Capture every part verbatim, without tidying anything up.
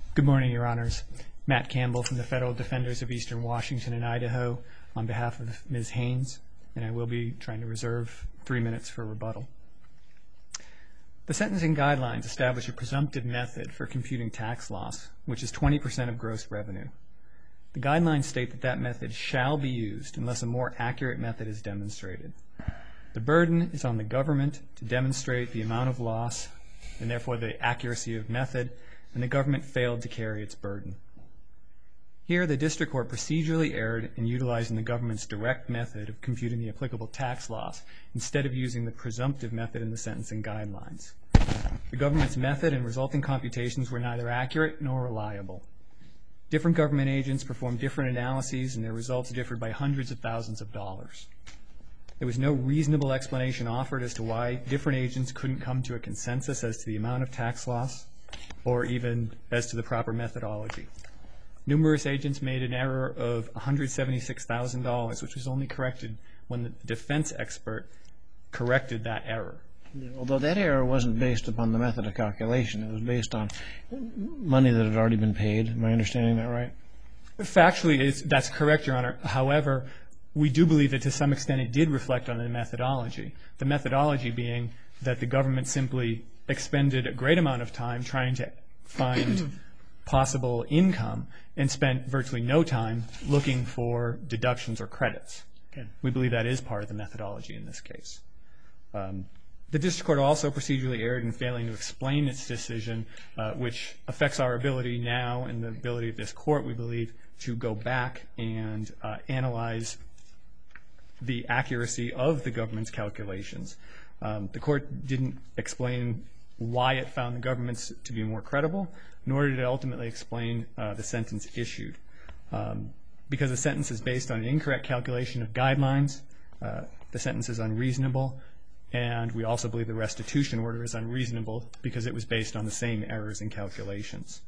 Good morning, Your Honors. Matt Campbell from the Federal Defenders of Eastern Washington and Idaho on behalf of Miz Haynes, and I will be trying to reserve three minutes for rebuttal. The sentencing guidelines establish a presumptive method for computing tax loss, which is twenty percent of gross revenue. The guidelines state that that method shall be used unless a more accurate method is demonstrated. The burden is on the government to demonstrate the amount of loss and therefore the accuracy of method, and the government failed to carry its burden. Here, the district court procedurally erred in utilizing the government's direct method of computing the applicable tax loss instead of using the presumptive method in the sentencing guidelines. The government's method and resulting computations were neither accurate nor reliable. Different government agents performed different analyses, and their results differed by hundreds of thousands of dollars. There was no reasonable explanation offered as to why different agents couldn't come to a consensus as to the amount of tax loss or even as to the proper methodology. Numerous agents made an error of one hundred seventy-six thousand dollars, which was only corrected when the defense expert corrected that error. Although that error wasn't based upon the method of calculation, it was based on money that had already been paid. Am I understanding that right? Factually, it's, that's correct, Your Honor. However, we do believe that to some extent it did reflect on the methodology. The methodology being that the government simply expended a great amount of time trying to find possible income and spent virtually no time looking for deductions or credits. Okay. We believe that is part of the methodology in this case. Um, the district court also procedurally erred in failing to explain its decision, uh, which affects our ability now and the ability of this court, we believe, to go back and uh, analyze the accuracy of the government's calculations. Um, the court didn't explain why it found the government's to be more credible, nor did it ultimately explain uh, the sentence issued. Um, because the sentence is based on an incorrect calculation of guidelines, uh, the sentence is unreasonable, and we also believe the restitution order is unreasonable because it was based on the same errors in calculations.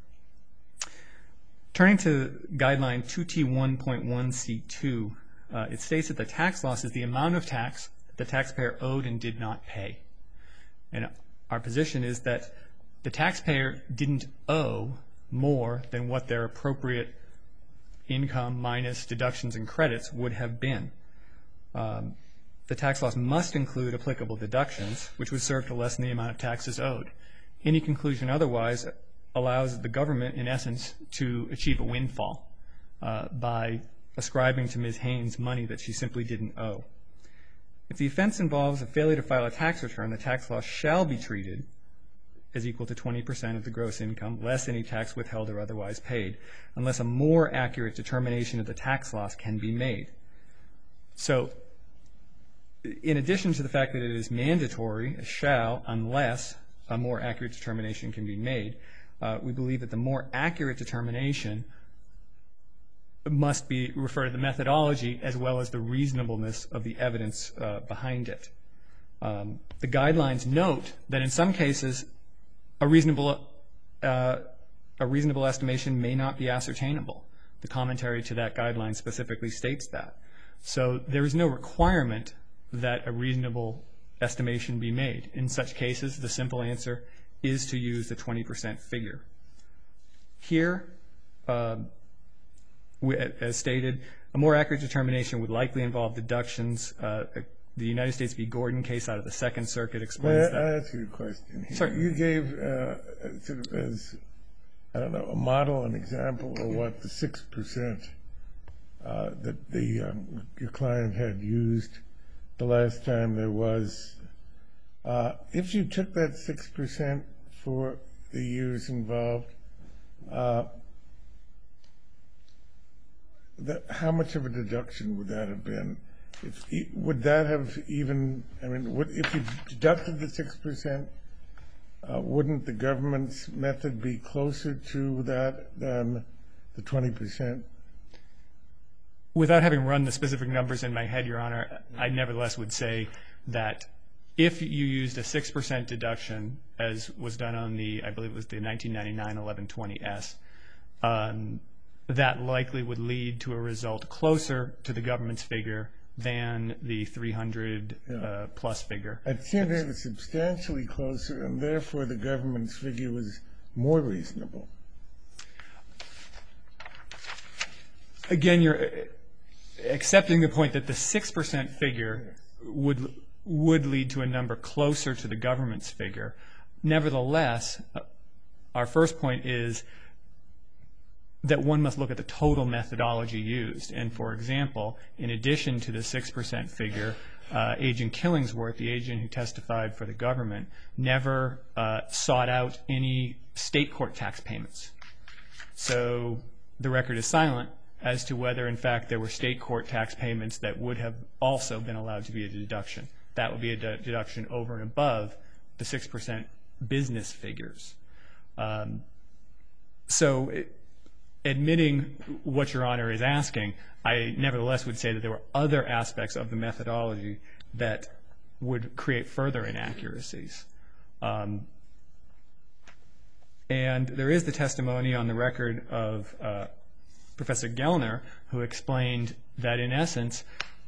Turning to guideline two T one point one C two, uh, it states that the tax loss is the amount of tax that the taxpayer owed and did not pay. And our position is that the taxpayer didn't owe more than what their appropriate income minus deductions and credits would have been. Um, the tax loss must include applicable deductions, which would serve to lessen the amount of taxes owed. Any conclusion otherwise allows the government, in essence, to achieve a windfall uh, by ascribing to Miz Haynes money that she simply didn't owe. If the offense involves a failure to file a tax return, the tax loss shall be treated as equal to twenty percent of the gross income, less any tax withheld or otherwise paid, unless a more accurate determination of the tax loss can be made. So, in addition to the fact that it is mandatory, a shall, unless a more accurate determination can be made, uh, we believe that the more accurate determination must be refer to the methodology as well as the reasonableness of the evidence uh, behind it. Um, the guidelines note that in some cases a reasonable uh, a reasonable estimation may not be ascertainable. The commentary to that guideline specifically states that. So there is no requirement that a reasonable estimation be made. In such cases, the simple answer is to use the twenty percent figure. Here, uh, as stated, a more accurate determination would likely involve deductions. Uh, the United States v. Gordon case out of the Second Circuit explains May I that. ask you a question here? Certainly. You gave uh, sort of as, I don't know, a model, an example of what the six percent uh, that the um, your client had used the last time there was. Uh, if you took that six percent for the years involved, uh, that, how much of a deduction would that have been? If, would that have even, I mean, would, if you deducted the six percent, uh, wouldn't the government's method be closer to that than the twenty percent? Without having run the specific numbers in my head, Your Honor, I nevertheless would say that if you used a six percent deduction, as was done on the, I believe it was the nineteen ninety-nine eleven twenty S, um, that likely would lead to a result closer to the government's figure than the three hundred yeah. uh, plus figure. It seemed to be substantially closer, and therefore the government's figure was more reasonable. again, you're accepting the point that the six percent figure would would lead to a number closer to the government's figure. Nevertheless, our first point is that one must look at the total methodology used. And for example, in addition to the six percent figure, uh, Agent Killingsworth, the agent who testified for the government, never uh, sought out any state court tax payments. So the record is silent as to whether, in fact, there were state court tax payments that would have also been allowed to be a deduction. That would be a de- deduction over and above the six percent business figures. Um, so it, admitting what Your Honor is asking, I nevertheless would say that there were other aspects of the methodology that would create further inaccuracies. Um, and there is the testimony on the record of uh, Professor Gellner, who explained that in essence,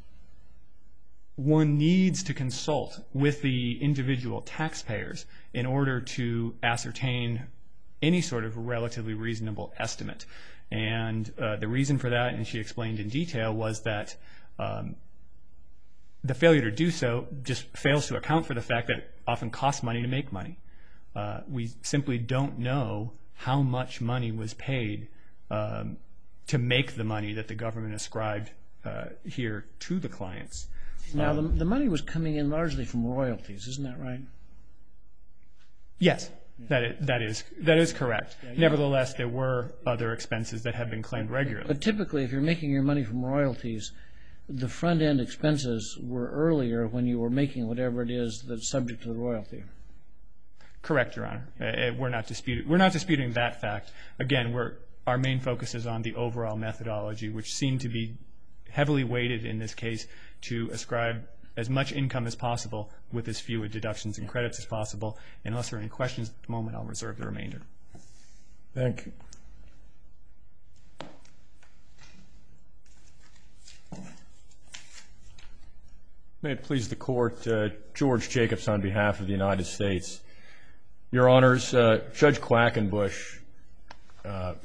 one needs to consult with the individual taxpayers in order to ascertain any sort of relatively reasonable estimate. And uh, the reason for that, and she explained in detail, was that um, the failure to do so just fails to account for the fact that it often costs money to make money. Uh, we simply don't know how much money was paid um, to make the money that the government ascribed uh, here to the clients. Now, um, the, the money was coming in largely from royalties, isn't that right? Yes. That is, that is that is correct. Yeah, yeah. Nevertheless, there were other expenses that have been claimed regularly. But typically, if you're making your money from royalties, the front-end expenses were earlier when you were making whatever it is that's subject to the royalty. Correct, Your Honor. Uh, we're not disputing we're not disputing that fact. Again, we're our main focus is on the overall methodology, which seemed to be heavily weighted in this case to ascribe as much income as possible with as few deductions and credits as possible. Unless there are any questions at the moment, I'll reserve the remainder. Thank you. May it please the Court, uh, George Jacobs on behalf of the United States. Your Honors, uh, Judge Quackenbush, uh,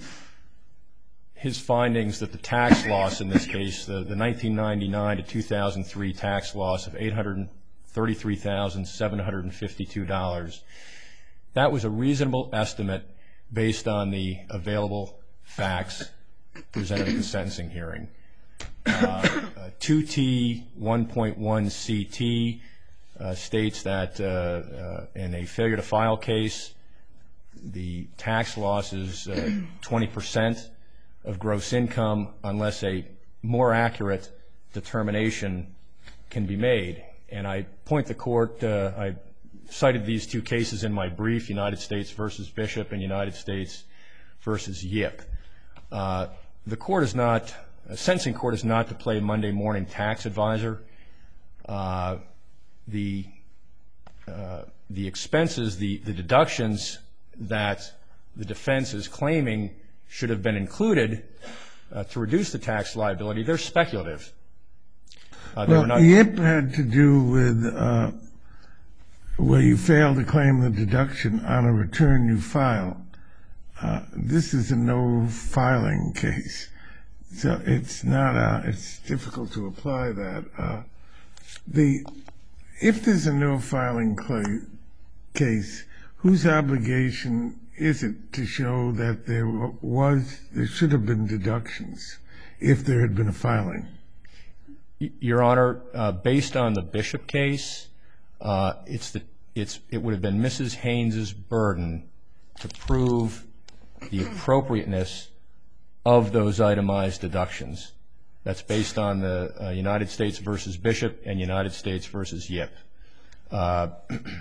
his findings that the tax loss in this case, the, the nineteen ninety-nine to two thousand three tax loss of eight hundred thirty-three thousand seven hundred fifty-two dollars, that was a reasonable estimate based on the available facts presented at the sentencing hearing. Uh, uh, two T one point one C T uh, states that uh, uh, in a failure to file case, the tax loss is uh, twenty percent of gross income unless a more accurate determination can be made. And I point the Court, uh, I cited these two cases in my brief, United States versus Bishop and United States versus Yip. Uh, the Court is not, a sentencing court is not to play Monday morning tax advisor. Uh, the, uh, the expenses, the, the deductions that the defense is claiming should have been included uh, to reduce the tax liability, they're speculative. Uh, they well, were not Yip had to do with uh, where you fail to claim the deduction on a return you file. Uh, this is a no filing case, so it's not a, it's difficult to apply that. Uh, the if there's a no filing cl- case, whose obligation is it to show that there was, there should have been deductions if there had been a filing? Your Honor, uh, based on the Bishop case, uh, it's the, it's, it would have been Missus Haynes's burden to prove the appropriateness of those itemized deductions. That's based on the uh, United States versus Bishop and United States versus Yip. Uh,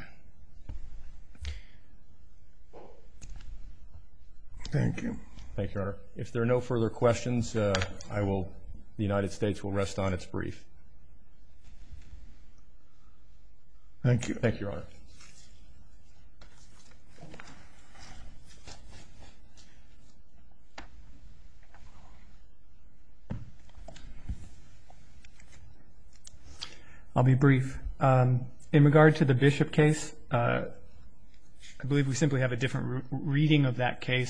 Thank you. Thank you, Your Honor. If there are no further questions, uh, I will, the United States will rest on its brief. Thank you. Thank you, Your Honor. I'll be brief. Um, in regard to the Bishop case, uh, I believe we simply have a different re- reading of that case.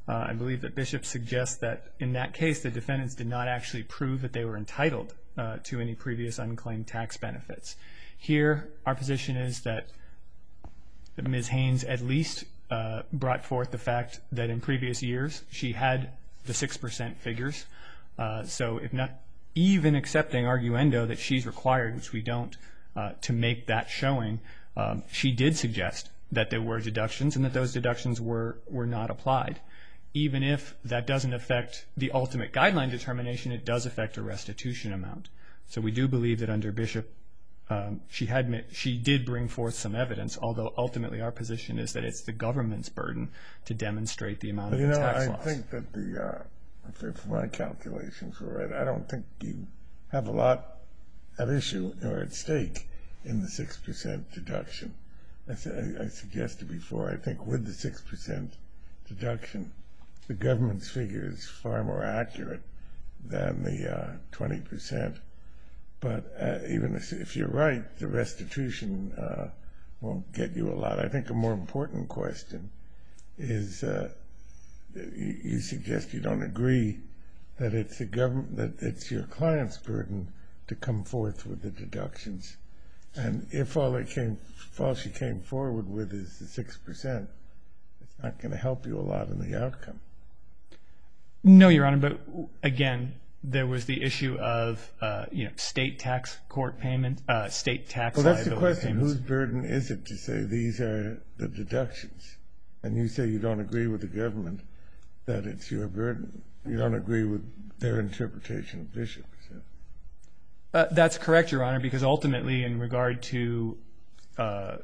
Uh, I believe that Bishop suggests that in that case, the defendants did not actually prove that they were entitled uh, to any previous unclaimed tax benefits. Here, our position is that Miz Haynes at least uh, brought forth the fact that in previous years she had the six percent figures. Uh, so if not even accepting arguendo that she's required, which we don't, uh, to make that showing, um, she did suggest that there were deductions and that those deductions were, were not applied. Even if that doesn't affect the ultimate guideline determination, it does affect a restitution amount. So we do believe that under Bishop, um, she had she did bring forth some evidence, although ultimately our position is that it's the government's burden to demonstrate the amount But, of you the know, tax I loss. think that the, uh, if, if my calculations were right, I don't think you have a lot at issue or at stake in the six percent deduction. As I, I suggested before, I think with the six percent deduction, the government's figure is far more accurate than the uh, twenty percent. But uh, even if, if you're right, the restitution uh, won't get you a lot. I think a more important question is uh, you, you suggest you don't agree that it's the government, that it's your client's burden to come forth with the deductions. And if all they came, if all she came forward with is the six percent, it's not going to help you a lot in the outcome. No, Your Honor, but again, there was the issue of uh, you know state tax court payment, uh, state tax Well, that's the liability question. payments. Whose burden is it to say these are the deductions? And you say you don't agree with the government that it's your burden. You don't agree with their interpretation of Bishop. Uh, that's correct, Your Honor, because ultimately, in regard to uh,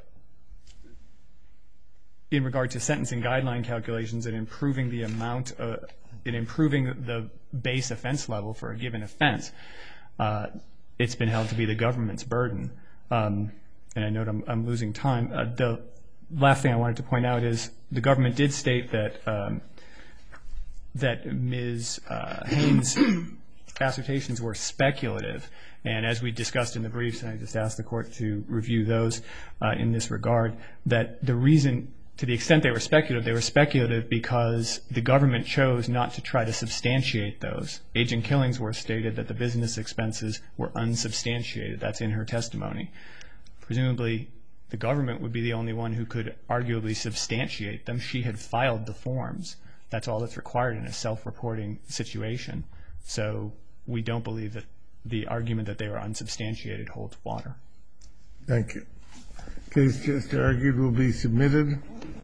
in regard to sentencing guideline calculations and improving the amount, uh, in improving the base offense level for a given offense, uh, it's been held to be the government's burden. Um, and I note I'm, I'm losing time. Uh, the last thing I wanted to point out is the government did state that um, that Miz Uh, Haynes' assertions were speculative. And as we discussed in the briefs, and I just asked the court to review those uh, in this regard, that the reason, to the extent they were speculative, they were speculative because the government chose not to try to substantiate those. Agent Killingsworth stated that the business expenses were unsubstantiated. That's in her testimony. Presumably, the government would be the only one who could arguably substantiate them. She had filed the forms. That's all that's required in a self-reporting situation. So we don't believe that the argument that they were unsubstantiated holds water. Thank you. Case just argued will be submitted.